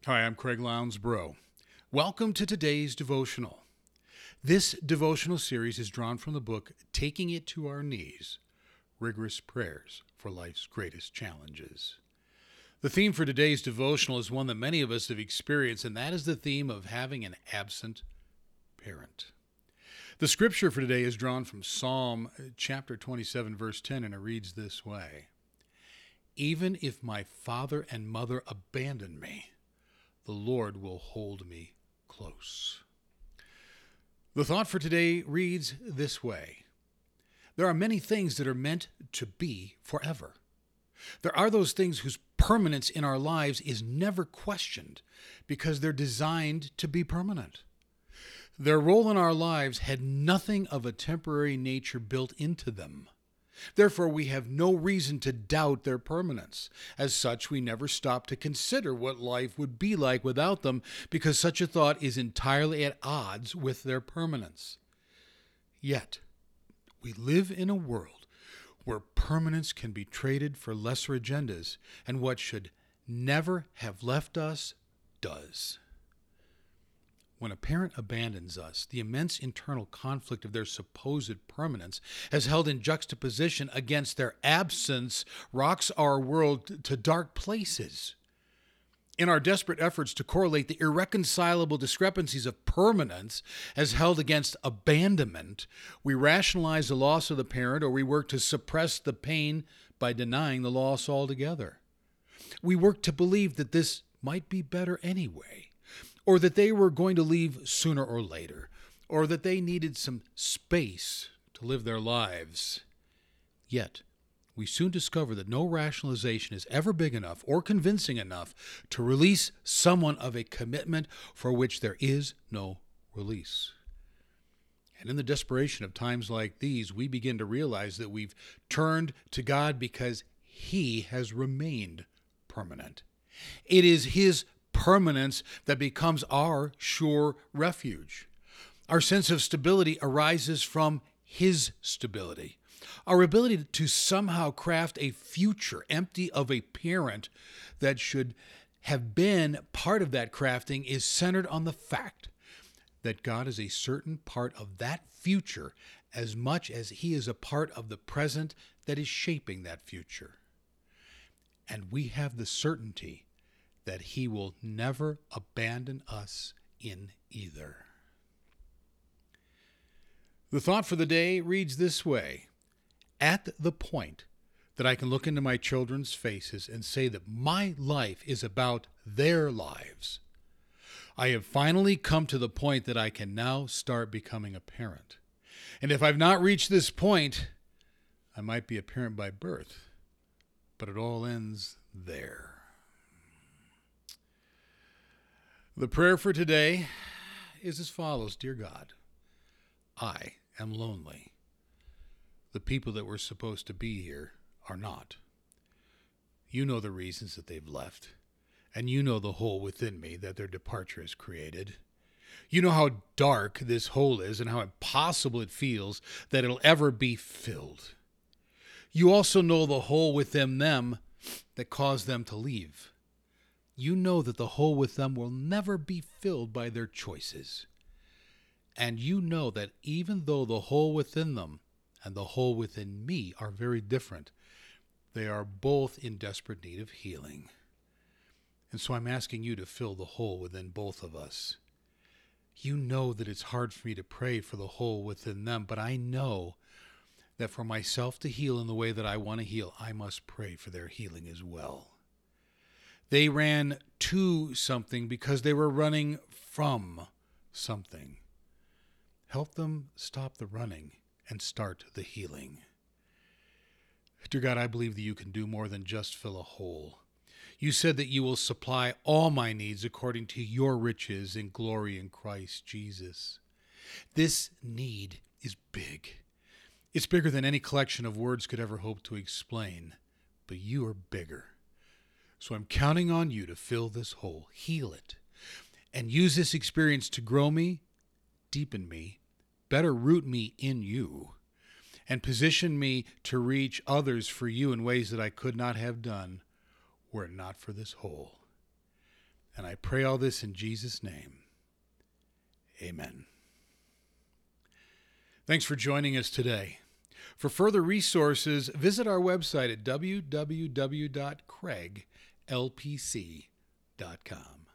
Hi, I'm Craig Lounsbrough. Welcome to today's devotional. This devotional series is drawn from the book Taking It to Our Knees, Rigorous Prayers for Life's Greatest Challenges. The theme for today's devotional is one that many of us have experienced, and that is the theme of having an absent parent. The scripture for today is drawn from Psalm chapter 27, verse 10, and it reads this way: "Even if my father and mother abandon me, the Lord will hold me close." The thought for today reads this way: there are many things that are meant to be forever. There are those things whose permanence in our lives is never questioned because they're designed to be permanent. Their role in our lives had nothing of a temporary nature built into them. Therefore, we have no reason to doubt their permanence. As such, we never stop to consider what life would be like without them, because such a thought is entirely at odds with their permanence. Yet, we live in a world where permanence can be traded for lesser agendas, and what should never have left us does. When a parent abandons us, the immense internal conflict of their supposed permanence, as held in juxtaposition against their absence, rocks our world to dark places. In our desperate efforts to correlate the irreconcilable discrepancies of permanence as held against abandonment, we rationalize the loss of the parent, or we work to suppress the pain by denying the loss altogether. We work to believe that this might be better anyway, or that they were going to leave sooner or later, or that they needed some space to live their lives. Yet, we soon discover that no rationalization is ever big enough or convincing enough to release someone of a commitment for which there is no release. And in the desperation of times like these, we begin to realize that we've turned to God because He has remained permanent. It is His permanence that becomes our sure refuge. Our sense of stability arises from His stability. Our ability to somehow craft a future empty of a parent that should have been part of that crafting is centered on the fact that God is a certain part of that future as much as He is a part of the present that is shaping that future. And we have the certainty that He will never abandon us in either. The thought for the day reads this way: at the point that I can look into my children's faces and say that my life is about their lives, I have finally come to the point that I can now start becoming a parent. And if I've not reached this point, I might be a parent by birth, but it all ends there. The prayer for today is as follows: Dear God, I am lonely. The people that were supposed to be here are not. You know the reasons that they've left, and you know the hole within me that their departure has created. You know how dark this hole is and how impossible it feels that it'll ever be filled. You also know the hole within them that caused them to leave. You know that the hole with them will never be filled by their choices. And you know that even though the hole within them and the hole within me are very different, they are both in desperate need of healing. And so I'm asking you to fill the hole within both of us. You know that it's hard for me to pray for the hole within them, but I know that for myself to heal in the way that I want to heal, I must pray for their healing as well. They ran to something because they were running from something. Help them stop the running and start the healing. Dear God, I believe that you can do more than just fill a hole. You said that you will supply all my needs according to your riches in glory in Christ Jesus. This need is big. It's bigger than any collection of words could ever hope to explain, but you are bigger. So I'm counting on you to fill this hole, heal it, and use this experience to grow me, deepen me, better root me in you, and position me to reach others for you in ways that I could not have done were it not for this hole. And I pray all this in Jesus' name. Amen. Thanks for joining us today. For further resources, visit our website at www.craiglpc.com.